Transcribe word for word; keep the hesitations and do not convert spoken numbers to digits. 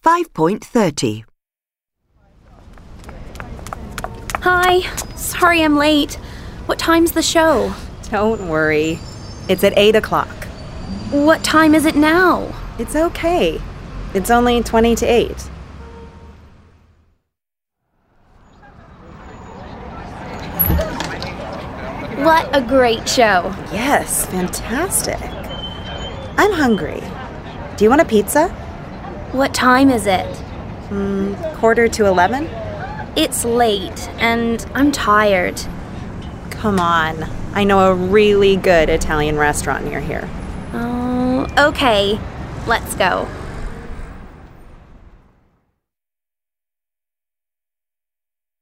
five point thirty. Hi, sorry I'm late. What time's the show? Don't worry. It's at eight o'clock. What time is it now? It's okay. It's only twenty to eight. What a great show. Yes, fantastic. I'm hungry. Do you want a pizza? What time is it? Hmm, quarter to eleven? It's late, and I'm tired. Come on. I know a really good Italian restaurant near here. Oh, okay. Let's go.